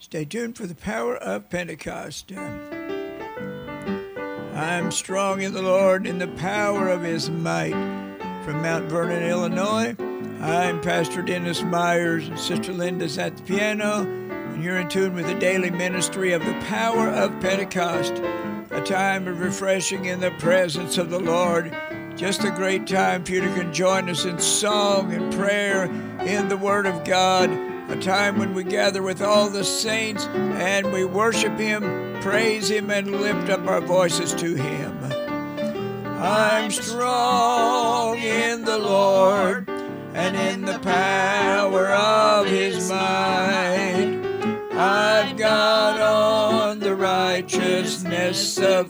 Stay tuned for the power of Pentecost. I'm strong in the Lord in the power of his might. From Mount Vernon, Illinois, I'm Pastor Dennis Myers, and Sister Linda's at the piano, and you're in tune with the daily ministry of the power of Pentecost, a time of refreshing in the presence of the Lord. Just a great time for you to join us in song and prayer in the Word of God, a time when we gather with all the saints and we worship him, praise him, and lift up our voices to him. I'm strong in the Lord and in the power of his might. I've got on the righteousness of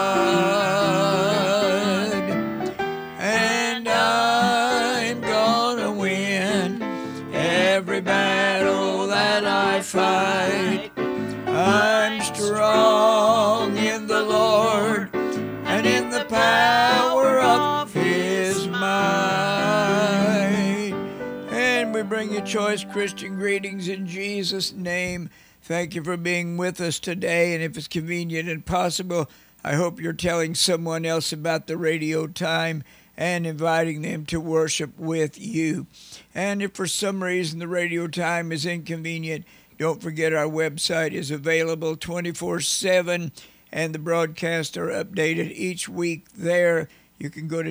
God, and I'm gonna win every battle that I fight. I'm strong in the Lord and in the power of his might. And we bring you choice Christian greetings in Jesus' name. Thank you for being with us today, and if it's convenient and possible, I hope you're telling someone else about the radio time and inviting them to worship with you. And if for some reason the radio time is inconvenient, don't forget our website is available 24/7, and the broadcasts are updated each week there. You can go to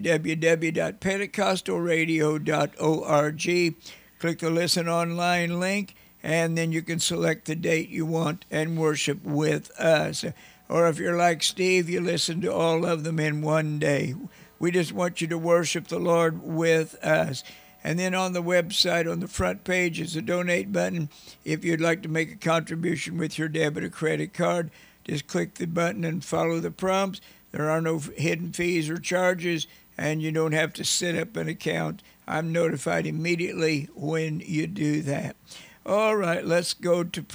www.pentecostalradio.org, click the Listen Online link, and then you can select the date you want and worship with us. Or if you're like Steve, you listen to all of them in one day. We just want you to worship the Lord with us. And then on the website, on the front page, is a donate button. If you'd like to make a contribution with your debit or credit card, just click the button and follow the prompts. There are no hidden fees or charges, and you don't have to set up an account. I'm notified immediately when you do that. All right, let's go to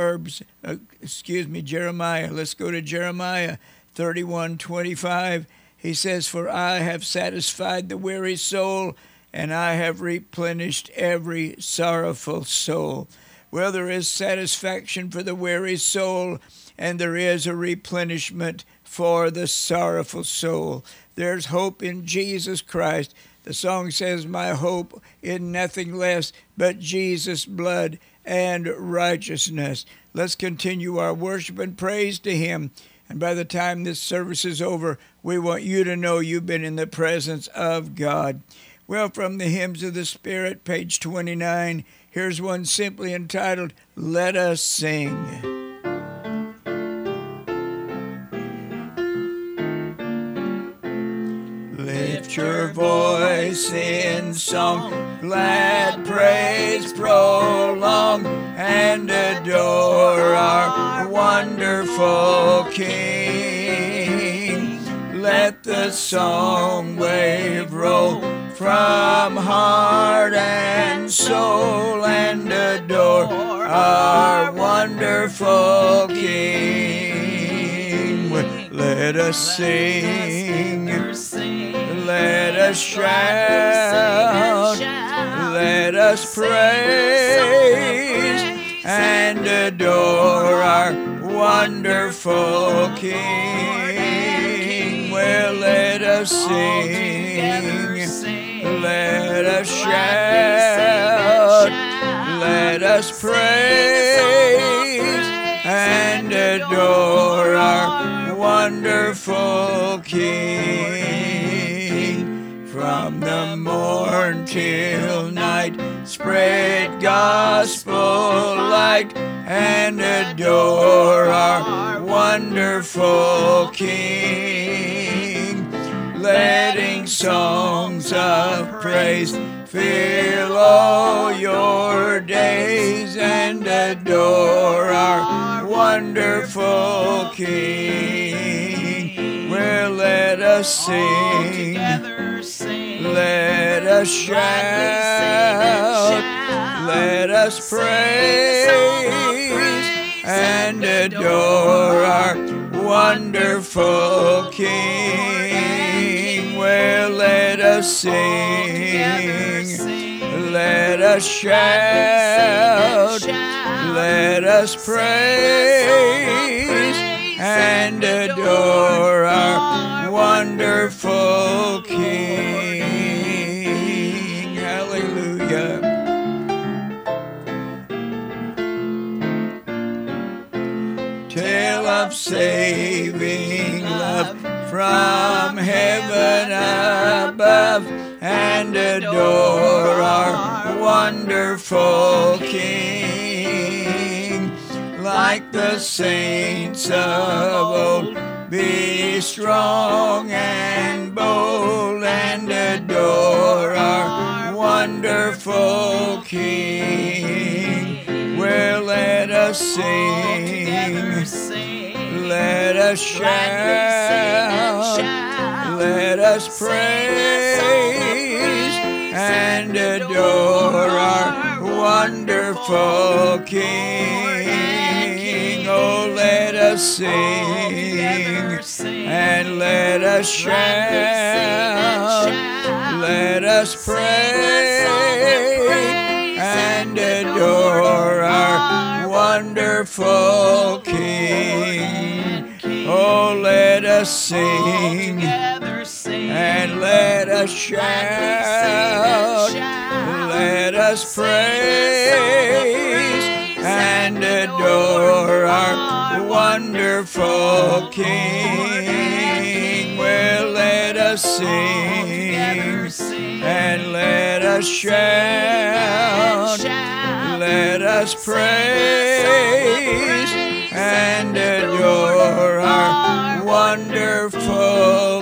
Jeremiah. Let's go to Jeremiah 31:25. He says, "For I have satisfied the weary soul, and I have replenished every sorrowful soul." Well, there is satisfaction for the weary soul, and there is a replenishment for the sorrowful soul. There's hope in Jesus Christ. The song says, "My hope in nothing less but Jesus' blood and righteousness." Let's continue our worship and praise to him. And by the time this service is over, we want you to know you've been in the presence of God. Well, from the Hymns of the Spirit, page 29, here's one simply entitled, "Let Us Sing." Lift your voice in song, glad praise prolong, and adore our wonderful King. Let the song wave roll from heart and soul, and adore our wonderful King. Let us sing, let us shout, let us praise, and adore our wonderful King. Well, let us sing, let us shout, let us praise, and adore our wonderful King. From the morn till night, spread gospel light, and adore our wonderful King. Letting songs of praise fill all your days, and adore our wonderful King. Well, let us sing, let us shout, let us praise, and adore our wonderful King. Well, let us sing, Let us shout, let us praise and adore our wonderful King. Hallelujah. Tale of saving love from heaven above, and adore our wonderful King. Like the saints of old, be strong and bold, and adore our wonderful King. Well, let us sing, let us shout, let us praise and adore our wonderful King. Oh, let us sing and let us shout, let us praise and adore our wonderful King. Oh, let us sing and let us shout, let us praise and adore our wonderful King. Well, let us sing and let us shout, let us praise and adore our wonderful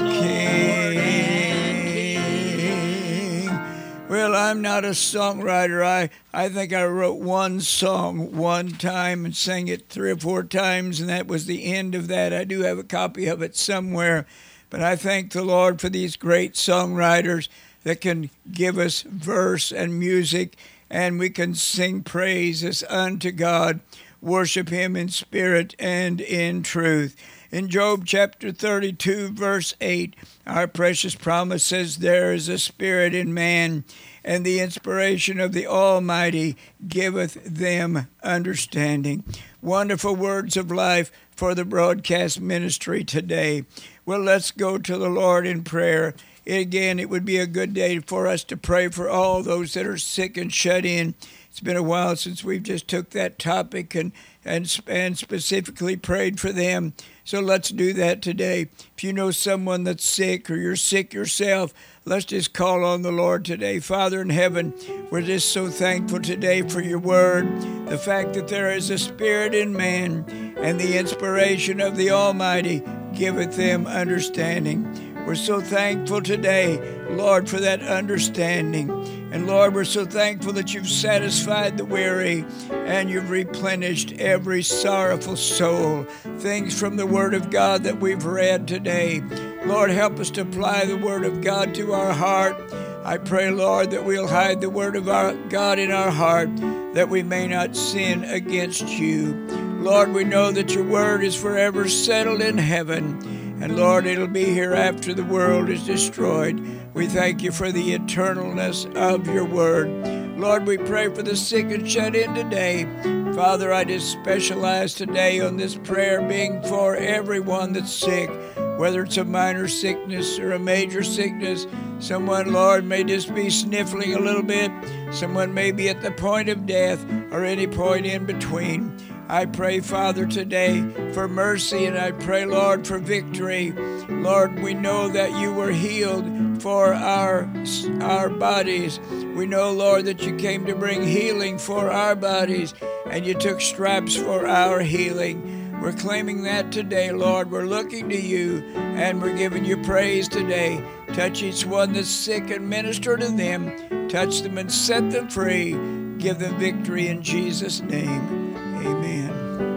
King. Well, I'm not a songwriter. I think I wrote one song one time and sang it 3 or 4 times, and that was the end of that. I do have a copy of it somewhere. But I thank the Lord for these great songwriters that can give us verse and music, and we can sing praises unto God, worship Him in spirit and in truth. In Job chapter 32, verse 8, our precious promise says, there is a spirit in man, and the inspiration of the Almighty giveth them understanding. Wonderful words of life for the broadcast ministry today. Well, let's go to the Lord in prayer. Again, it would be a good day for us to pray for all those that are sick and shut in. It's been a while since we've just took that topic and specifically prayed for them. So let's do that today. If you know someone that's sick or you're sick yourself, let's just call on the Lord today. Father in heaven, we're just so thankful today for your word, the fact that there is a spirit in man, and the inspiration of the Almighty giveth them understanding. We're so thankful today, Lord, for that understanding. And Lord, we're so thankful that you've satisfied the weary and you've replenished every sorrowful soul. Things from the Word of God that we've read today. Lord, help us to apply the Word of God to our heart. I pray, Lord, that we'll hide the Word of our God in our heart, that we may not sin against you. Lord, we know that your Word is forever settled in heaven. And Lord, it'll be here after the world is destroyed. We thank you for the eternalness of your word. Lord, we pray for the sick and shut in today. Father, I just specialize today on this prayer being for everyone that's sick, whether it's a minor sickness or a major sickness. Someone, Lord, may just be sniffling a little bit. Someone may be at the point of death or any point in between. I pray, Father, today for mercy, and I pray, Lord, for victory. Lord, we know that you were healed for our bodies. We know, Lord, that you came to bring healing for our bodies, and you took stripes for our healing. We're claiming that today, Lord. We're looking to you, and we're giving you praise today. Touch each one that's sick and minister to them. Touch them and set them free. Give them victory in Jesus' name. Amen.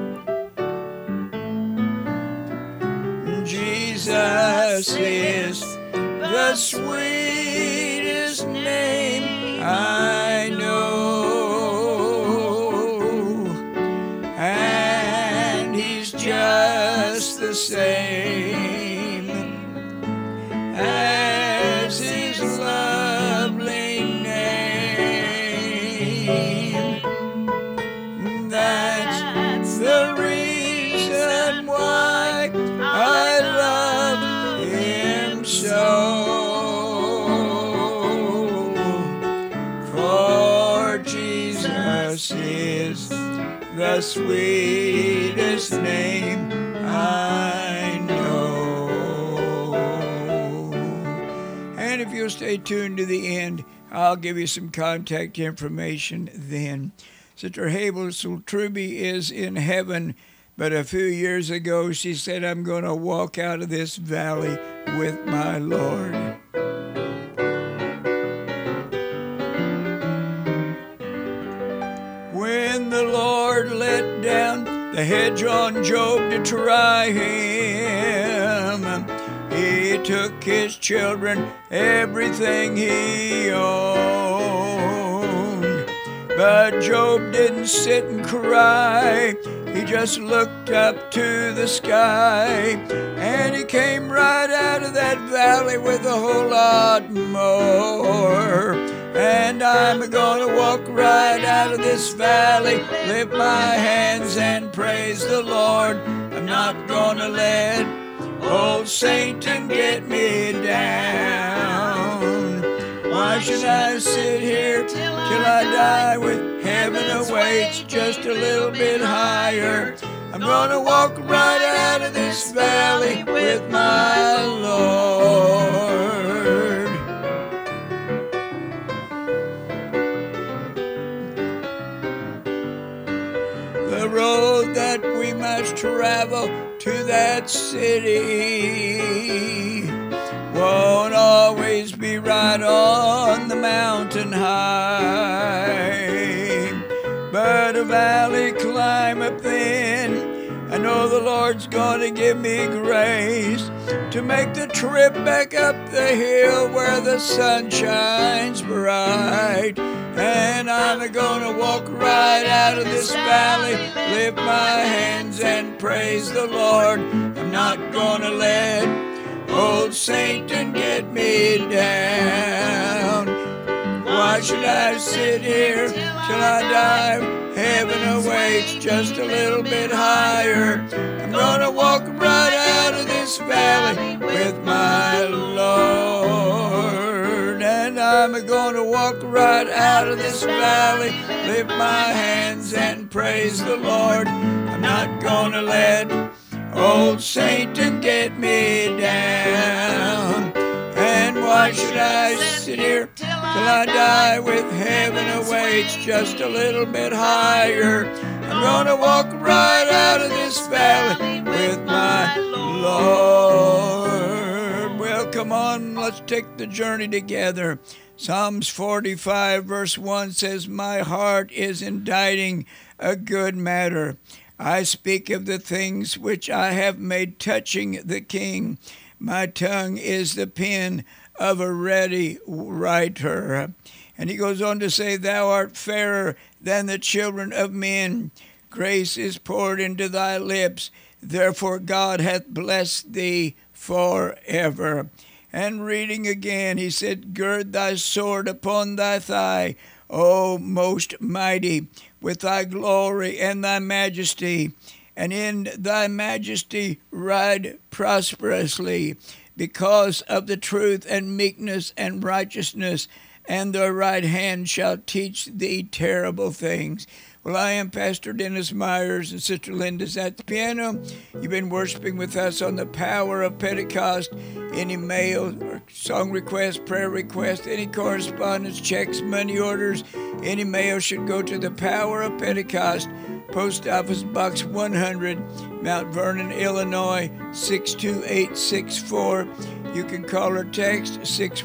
Jesus is the sweetest name I know, and he's just the same as his lovely name. the sweetest name I know. And if you'll stay tuned to the end, I'll give you some contact information then. Sister Hazel Truby is in heaven, but a few years ago she said, I'm going to walk out of this valley with my Lord. When the Lord let down the hedge on Job to try him, he took his children, everything he owned. But Job didn't sit and cry. He just looked up to the sky, and he came right out of that valley with a whole lot more. And I'm gonna walk right out of this valley, lift my hands and praise the Lord. I'm not gonna let old Satan get me down. Why should I sit here till I die with heaven awaits just a little bit higher? I'm gonna walk right out of this valley with my Lord. The road that we must travel to that city won't always be right on the mountain high, but a valley climb up then. I know the Lord's gonna give me grace to make the trip back up the hill where the sun shines bright. And I'm gonna walk right out of this valley, lift my hands and praise the Lord. I'm not gonna let old Satan get me down. Why should I sit here till I die? Heaven awaits just a little bit higher. I'm gonna walk right out of this valley with my Lord. And I'm gonna walk right out of this valley, lift my hands and praise the Lord. I'm not gonna let old Satan get me down. And why should I sit here till I die with heaven awaits just a little bit higher? I'm gonna walk right out of this valley with my Lord. Well, come on, let's take the journey together. Psalms 45 verse 1 says, my heart is inditing a good matter. I speak of the things which I have made touching the King. My tongue is the pen of a ready writer. And he goes on to say, thou art fairer than the children of men. Grace is poured into thy lips. Therefore God hath blessed thee forever. And reading again, he said, gird thy sword upon thy thigh, O most mighty, with thy glory and thy majesty. And in thy majesty ride prosperously, because of the truth and meekness and righteousness, and thy right hand shall teach thee terrible things. Well, I am Pastor Dennis Myers, and Sister Linda's at the piano. You've been worshiping with us on the Power of Pentecost. Any mail or song request, prayer request, any correspondence, checks, money orders, any mail should go to the Power of Pentecost, Post Office Box 100, Mount Vernon, Illinois, 62864. You can call or text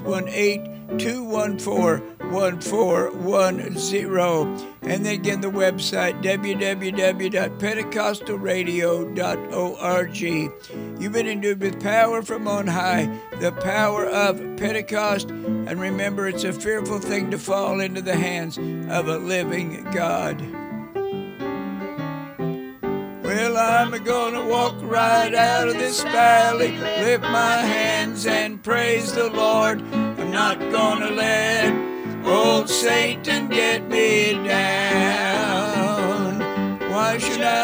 618-214-1410. And then again, the website, www.pentecostalradio.org. You've been endued with power from on high, the power of Pentecost. And remember, it's a fearful thing to fall into the hands of a living God. Well, I'm gonna walk right out of this valley, lift my hands and praise the Lord. I'm not gonna let old Satan get me down. Why should I